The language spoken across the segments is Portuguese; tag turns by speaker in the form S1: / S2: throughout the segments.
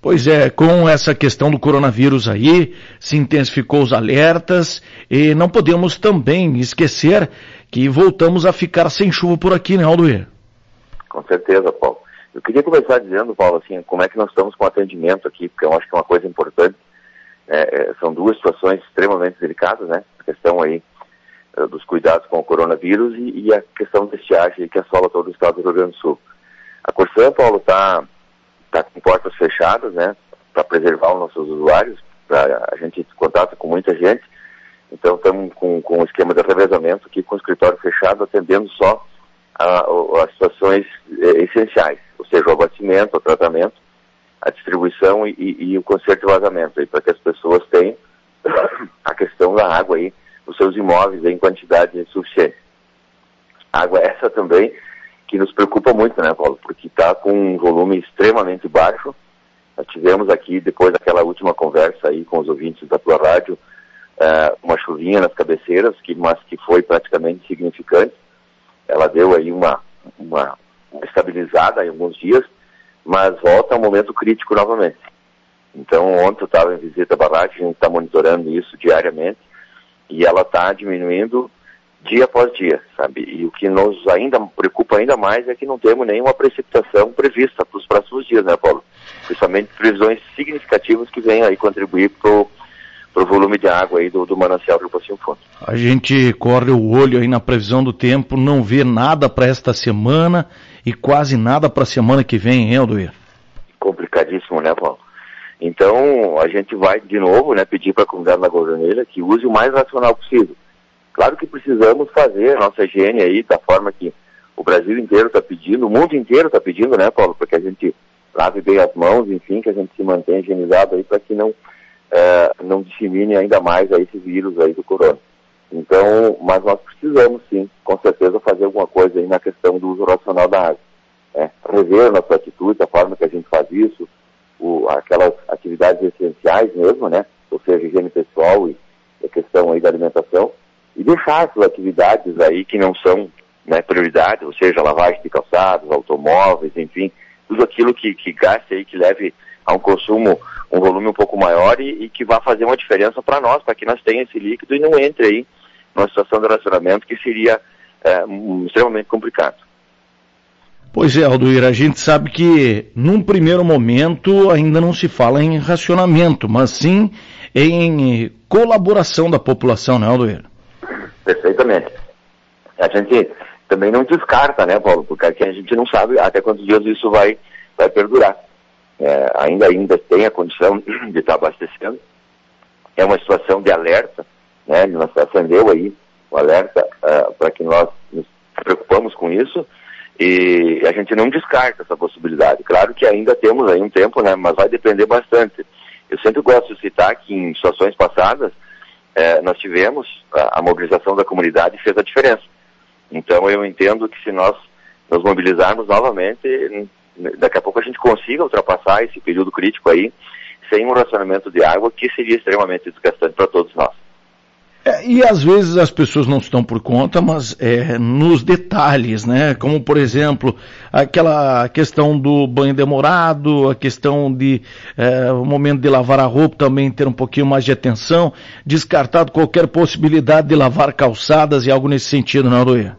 S1: Pois é, com essa questão do coronavírus aí, se intensificou os alertas e não podemos também esquecer que voltamos a ficar sem chuva por aqui, né, Aldoir?
S2: Com certeza, Paulo. Eu queria começar dizendo, Paulo, assim, como é que nós estamos com o atendimento aqui, porque eu acho que é uma coisa importante. São duas situações extremamente delicadas, né? A questão aí dos cuidados com o coronavírus e a questão da estiagem que assola todo o estado do Rio Grande do Sul. A Corsã, Paulo, está com portas fechadas, né? Para preservar os nossos usuários, a gente contata com muita gente, então estamos com um esquema de revezamento aqui com o escritório fechado, atendendo só as situações essenciais, ou seja, o abastecimento, o tratamento, a distribuição e o conserto e vazamento, para que as pessoas tenham a questão da água aí, os seus imóveis aí, em quantidade suficiente. Água essa também que nos preocupa muito, né, Paulo, porque está com um volume extremamente baixo. Nós tivemos aqui, depois daquela última conversa aí com os ouvintes da tua rádio, uma chuvinha nas cabeceiras, mas que foi praticamente insignificante. Ela deu aí uma estabilizada em alguns dias, mas volta a um momento crítico novamente. Então, ontem eu estava em visita à barragem, a gente está monitorando isso diariamente, e ela está diminuindo dia após dia, sabe? E o que nos preocupa ainda mais é que não temos nenhuma precipitação prevista para os próximos dias, né, Paulo? Principalmente previsões significativas que venham aí contribuir pro volume de água aí do manancial do Rio Pocinho Fundo.
S1: A gente corre o olho aí na previsão do tempo, não vê nada para esta semana e quase nada para a semana que vem, hein, Aldoir?
S2: Complicadíssimo, né, Paulo? Então, a gente vai, de novo, né, pedir para a comunidade lagoaneira que use o mais racional possível. Claro que precisamos fazer a nossa higiene aí da forma que o Brasil inteiro está pedindo, o mundo inteiro está pedindo, né, Paulo, para que a gente lave bem as mãos, enfim, que a gente se mantenha higienizado aí para que não dissemine ainda mais aí esse vírus aí do corona. Então, mas nós precisamos sim, com certeza, fazer alguma coisa aí na questão do uso racional da água. Rever a nossa atitude, a forma que a gente faz isso, aquelas atividades essenciais mesmo, né, ou seja, higiene pessoal e a questão aí da alimentação, e deixar essas atividades aí que não são, né, prioridade, ou seja, lavagem de calçados, automóveis, enfim, tudo aquilo que gaste aí, que leve a um consumo, um volume um pouco maior e que vá fazer uma diferença para nós, para que nós tenhamos esse líquido e não entre aí numa situação de racionamento que seria extremamente complicado.
S1: Pois é, Aldoir, a gente sabe que num primeiro momento ainda não se fala em racionamento, mas sim em colaboração da população, né, Aldoir? Perfeitamente.
S2: A gente também não descarta, né, Paulo, porque aqui a gente não sabe até quantos dias isso vai perdurar. Ainda tem a condição de estar abastecendo. É uma situação de alerta, né, nós acendeu aí o alerta para que nós nos preocupamos com isso e a gente não descarta essa possibilidade. Claro que ainda temos aí um tempo, né, mas vai depender bastante. Eu sempre gosto de citar que em situações passadas nós tivemos a mobilização da comunidade e fez a diferença. Então eu entendo que se nós nos mobilizarmos novamente, daqui a pouco a gente consiga ultrapassar esse período crítico aí, sem um racionamento de água que seria extremamente desgastante para todos nós.
S1: E às vezes as pessoas não estão por conta, mas nos detalhes, né? Como, por exemplo, aquela questão do banho demorado, a questão de o momento de lavar a roupa também ter um pouquinho mais de atenção, descartado qualquer possibilidade de lavar calçadas e algo nesse sentido, não, Aldoir?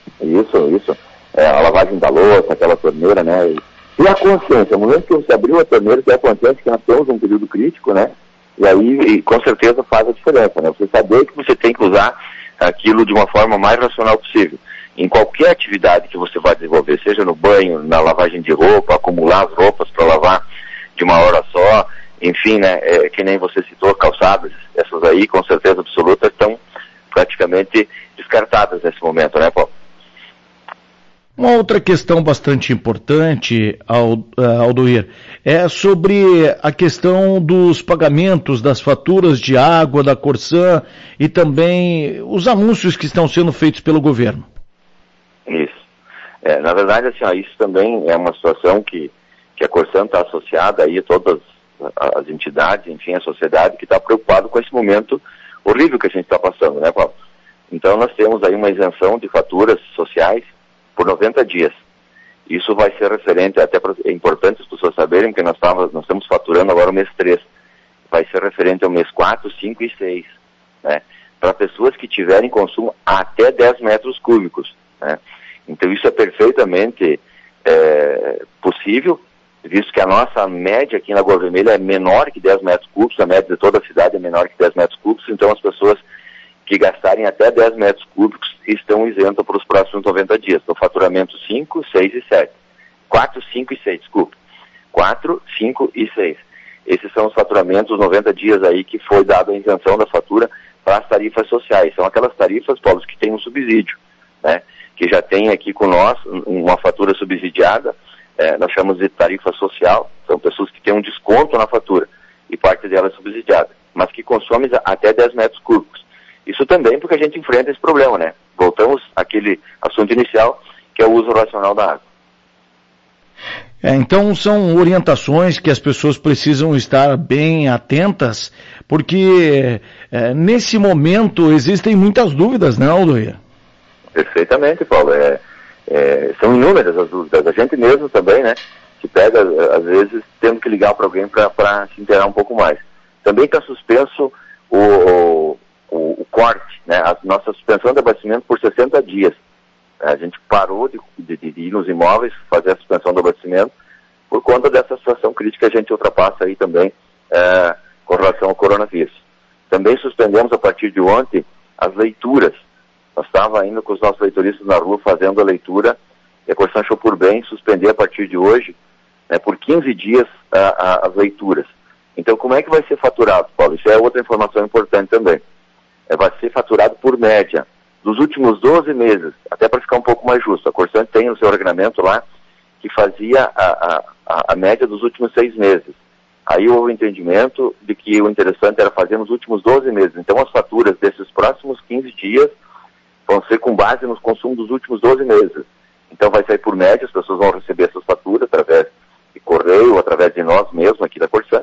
S2: Isso. A lavagem da louça, aquela torneira, né? E a consciência, no momento que você abriu a torneira, que acontece que nós temos um período crítico, né? E aí, com certeza, faz a diferença, né? Você saber que você tem que usar aquilo de uma forma mais racional possível. Em qualquer atividade que você vai desenvolver, seja no banho, na lavagem de roupa, acumular as roupas para lavar de uma hora só, enfim, né? Que nem você citou, calçadas, essas aí, com certeza absoluta, estão praticamente descartadas nesse momento, né, Paulo?
S1: Uma outra questão bastante importante, Aldoir, é sobre a questão dos pagamentos das faturas de água da Corsã e também os anúncios que estão sendo feitos pelo governo.
S2: Isso. Na verdade, assim, isso também é uma situação que a Corsã está associada aí a todas as entidades, enfim, a sociedade que está preocupada com esse momento horrível que a gente está passando, né, Paulo? Então nós temos aí uma isenção de faturas sociais por 90 dias. Isso vai ser referente, até é importante as pessoas saberem que nós estamos faturando faturando agora o mês 3. Vai ser referente ao mês 4, 5 e 6, né? Para pessoas que tiverem consumo até 10 metros cúbicos, né? Então isso é perfeitamente possível, visto que a nossa média aqui na Lagoa Vermelha é menor que 10 metros cúbicos, a média de toda a cidade é menor que 10 metros cúbicos, então as pessoas que gastarem até 10 metros cúbicos estão isentas para os próximos 90 dias, no faturamento 5, 6 e 7. 4, 5 e 6, desculpa. 4, 5 e 6. Esses são os faturamentos 90 dias aí que foi dada a isenção da fatura para as tarifas sociais. São aquelas tarifas, Paulo, que têm um subsídio, né? Que já tem aqui com nós uma fatura subsidiada, nós chamamos de tarifa social, são pessoas que têm um desconto na fatura e parte dela é subsidiada, mas que consomem até 10 metros cúbicos. Isso também porque a gente enfrenta esse problema, né? Voltamos àquele assunto inicial, que é o uso racional da água.
S1: Então são orientações que as pessoas precisam estar bem atentas, porque nesse momento existem muitas dúvidas, não, Aldoir?
S2: Perfeitamente, Paulo. São inúmeras as dúvidas. A gente mesmo também, né, se pega, às vezes, tendo que ligar para alguém para se inteirar um pouco mais. Também está suspenso o corte, né, a nossa suspensão de abastecimento por 60 dias. A gente parou de ir nos imóveis, fazer a suspensão do abastecimento, por conta dessa situação crítica que a gente ultrapassa aí também com relação ao coronavírus. Também suspendemos a partir de ontem as leituras. Nós estávamos ainda com os nossos leitoristas na rua fazendo a leitura, e a Corsan achou por bem suspender a partir de hoje, né, por 15 dias as leituras. Então como é que vai ser faturado, Paulo? Isso é outra informação importante também. Vai ser faturado por média dos últimos 12 meses, até para ficar um pouco mais justo. A Corsan tem no seu regulamento lá que fazia a média dos últimos 6 meses. Aí houve o entendimento de que o interessante era fazer nos últimos 12 meses. Então as faturas desses próximos 15 dias vão ser com base nos consumos dos últimos 12 meses. Então vai sair por média, as pessoas vão receber essas faturas através de correio, ou através de nós mesmos aqui da Corsan.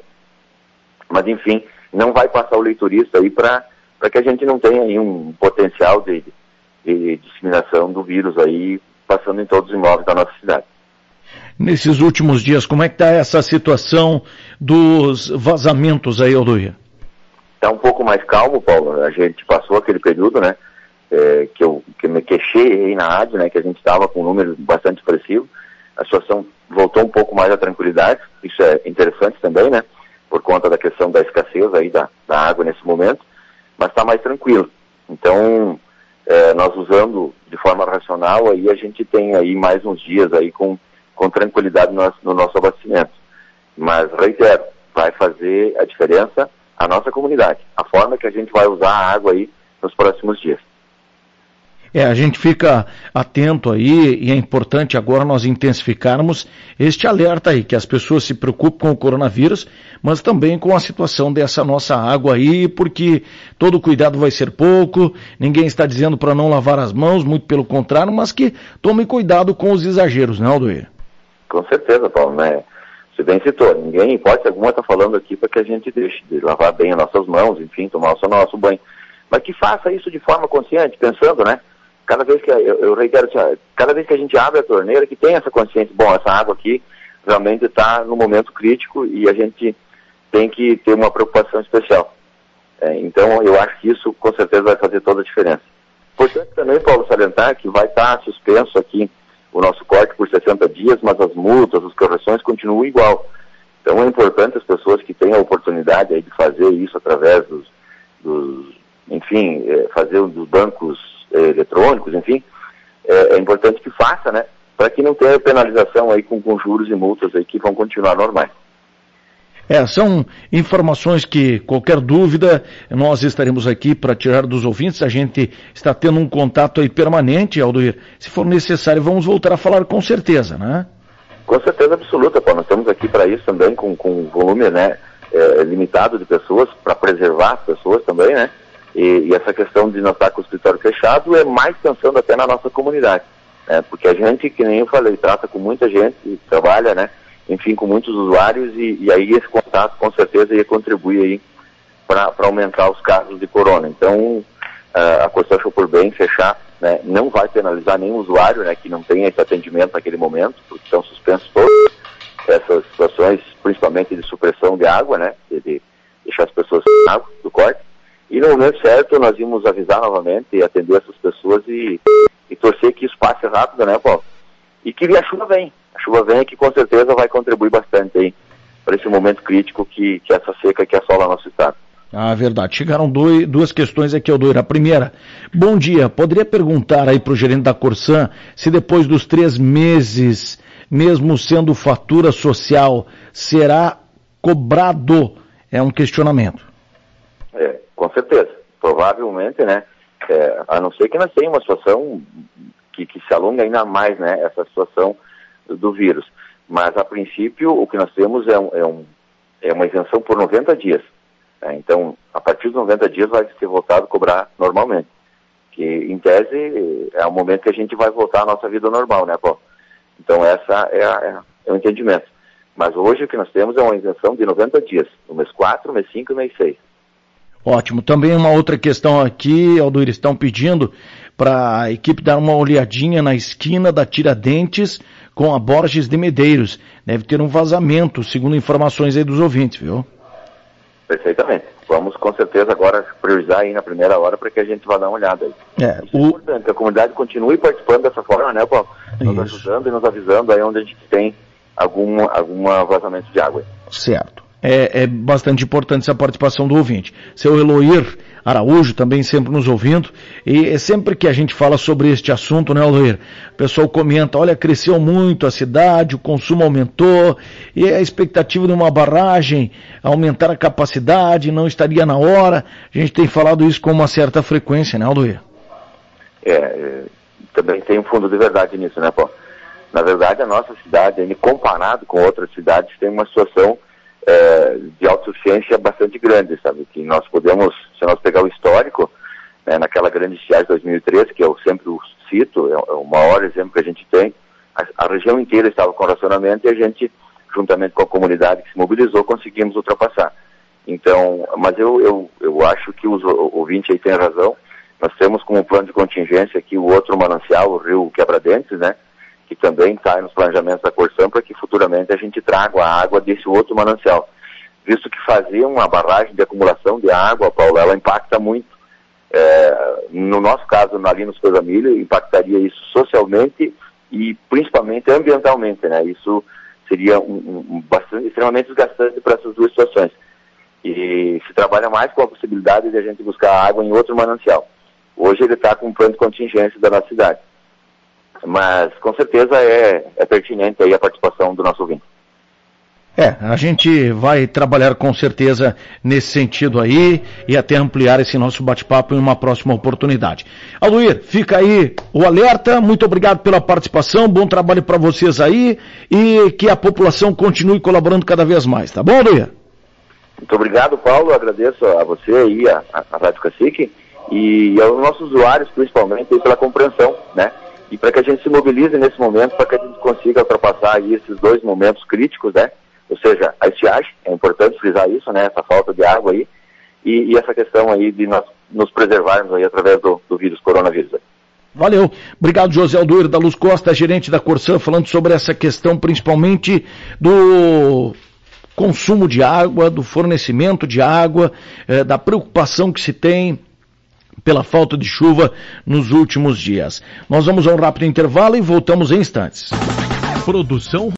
S2: Mas enfim, não vai passar o leitorista aí para que a gente não tenha aí um potencial de disseminação do vírus aí passando em todos os imóveis da nossa cidade.
S1: Nesses últimos dias, como é que está essa situação dos vazamentos aí, Aldoir?
S2: Está um pouco mais calmo, Paulo. A gente passou aquele período, né, que me queixei aí na rádio, né, que a gente estava com um número bastante expressivo. A situação voltou um pouco mais à tranquilidade. Isso é interessante também, né, por conta da questão da escassez aí da água nesse momento, mas está mais tranquilo. Então, nós usando de forma racional, aí a gente tem aí mais uns dias aí com tranquilidade no nosso abastecimento. Mas, reitero, vai fazer a diferença a nossa comunidade, a forma que a gente vai usar a água aí nos próximos dias.
S1: A gente fica atento aí, e é importante agora nós intensificarmos este alerta aí, que as pessoas se preocupem com o coronavírus, mas também com a situação dessa nossa água aí, porque todo cuidado vai ser pouco, ninguém está dizendo para não lavar as mãos, muito pelo contrário, mas que tome cuidado com os exageros, não, Aldoir?
S2: Com certeza, Paulo, né? Você bem citou, ninguém, em hipótese alguma, está falando aqui para que a gente deixe de lavar bem as nossas mãos, enfim, tomar o nosso banho, mas que faça isso de forma consciente, pensando, né? Cada vez que, eu reitero, cada vez que a gente abre a torneira, que tem essa consciência, bom, essa água aqui realmente está no momento crítico e a gente tem que ter uma preocupação especial. Então, eu acho que isso com certeza vai fazer toda a diferença. Portanto, também, Paulo, salientar que vai estar suspenso aqui o nosso corte por 60 dias, mas as multas, as correções continuam igual. Então, é importante as pessoas que têm a oportunidade aí de fazer isso através enfim, fazer dos bancos eletrônicos, enfim, é importante que faça, né, para que não tenha penalização aí com juros e multas aí que vão continuar normais.
S1: São informações que, qualquer dúvida, nós estaremos aqui para tirar dos ouvintes. A gente está tendo um contato aí permanente, Aldoir. Se for necessário, vamos voltar a falar com certeza, né?
S2: Com certeza absoluta, Paulo. Nós estamos aqui para isso também, com volume, né, limitado de pessoas, para preservar as pessoas também, né? E essa questão de não estar com o escritório fechado é mais pensando até na nossa comunidade, né? Porque a gente, que nem eu falei, trata com muita gente, trabalha, né? Enfim, com muitos usuários e aí esse contato com certeza ia contribuir aí para aumentar os casos de corona. Então, a Corsan achou por bem fechar, né? Não vai penalizar nenhum usuário, né, que não tenha esse atendimento naquele momento, porque estão suspensos todos, essas situações, principalmente de supressão de água, né, de deixar as pessoas sem água do corte. E no momento certo nós íamos avisar novamente e atender essas pessoas e torcer que isso passe rápido, né, Paulo? E que a chuva vem. A chuva vem que com certeza vai contribuir bastante aí para esse momento crítico que essa seca que assola nosso estado.
S1: Ah, verdade. Chegaram duas questões aqui, Aldoir. A primeira, bom dia, poderia perguntar aí para o gerente da Corsan se depois dos 3 meses, mesmo sendo fatura social, será cobrado? É um questionamento.
S2: Com certeza. Provavelmente, né? A não ser que nós tenhamos uma situação que se alonga ainda mais, né? Essa situação do vírus. Mas, a princípio, o que nós temos é uma isenção por 90 dias. Então, a partir dos 90 dias vai ser voltado a cobrar normalmente. Que, em tese, é o momento que a gente vai voltar à nossa vida normal, né, Paulo? Então, essa é o entendimento. Mas hoje o que nós temos é uma isenção de 90 dias, no mês 4, mês 5 e mês 6.
S1: Ótimo. Também uma outra questão aqui, Aldoir, estão pedindo para a equipe dar uma olhadinha na esquina da Tiradentes com a Borges de Medeiros. Deve ter um vazamento, segundo informações aí dos ouvintes, viu?
S2: Perfeitamente. Vamos com certeza agora priorizar aí na primeira hora para que a gente vá dar uma olhada aí. Isso é importante, que a comunidade continue participando dessa forma, né, Paulo? Nos ajudando e nos avisando aí onde a gente tem algum vazamento de água.
S1: Certo. É bastante importante essa participação do ouvinte. Seu Eloir Araújo também sempre nos ouvindo, e sempre que a gente fala sobre este assunto, né, Eloir, o pessoal comenta, olha, cresceu muito a cidade, o consumo aumentou, e a expectativa de uma barragem, aumentar a capacidade, não estaria na hora. A gente tem falado isso com uma certa frequência, né, Eloir?
S2: Também tem um fundo de verdade nisso, né, Paulo? Na verdade, a nossa cidade, comparado com outras cidades, tem uma situação de autossuficiência bastante grande, sabe? Que nós podemos, se nós pegar o histórico, né, naquela grande estiagem de 2013, que eu sempre cito, é o maior exemplo que a gente tem, a região inteira estava com racionamento e a gente, juntamente com a comunidade que se mobilizou, conseguimos ultrapassar. Então, mas eu acho que os ouvintes aí têm razão. Nós temos como plano de contingência aqui o outro manancial, o Rio Quebradentes, né? Que também está nos planejamentos da Corsan para que futuramente a gente traga a água desse outro manancial. Visto que fazer uma barragem de acumulação de água, Paulo, ela impacta muito. No nosso caso, ali nos Coisa Milha, impactaria isso socialmente e principalmente ambientalmente, né? Isso seria extremamente desgastante para essas duas situações. E se trabalha mais com a possibilidade de a gente buscar água em outro manancial. Hoje ele está com um plano de contingência da nossa cidade. Mas, com certeza, é pertinente aí a participação do nosso ouvinte.
S1: A gente vai trabalhar com certeza nesse sentido aí e até ampliar esse nosso bate-papo em uma próxima oportunidade. Aldoir, fica aí o alerta, muito obrigado pela participação, bom trabalho para vocês aí e que a população continue colaborando cada vez mais, tá bom, Aldoir?
S2: Muito obrigado, Paulo, agradeço a você aí, a Rádio Cacique e aos nossos usuários, principalmente, pela compreensão, né? E para que a gente se mobilize nesse momento, para que a gente consiga ultrapassar aí esses 2 momentos críticos, né? Ou seja, a estiagem, é importante frisar isso, né? Essa falta de água aí, e essa questão aí de nós nos preservarmos aí através do vírus, coronavírus.
S1: Valeu. Obrigado, José Aldoir da Luz Costa, gerente da Corsan, falando sobre essa questão principalmente do consumo de água, do fornecimento de água, da preocupação que se tem pela falta de chuva nos últimos dias. Nós vamos a um rápido intervalo e voltamos em instantes. Produção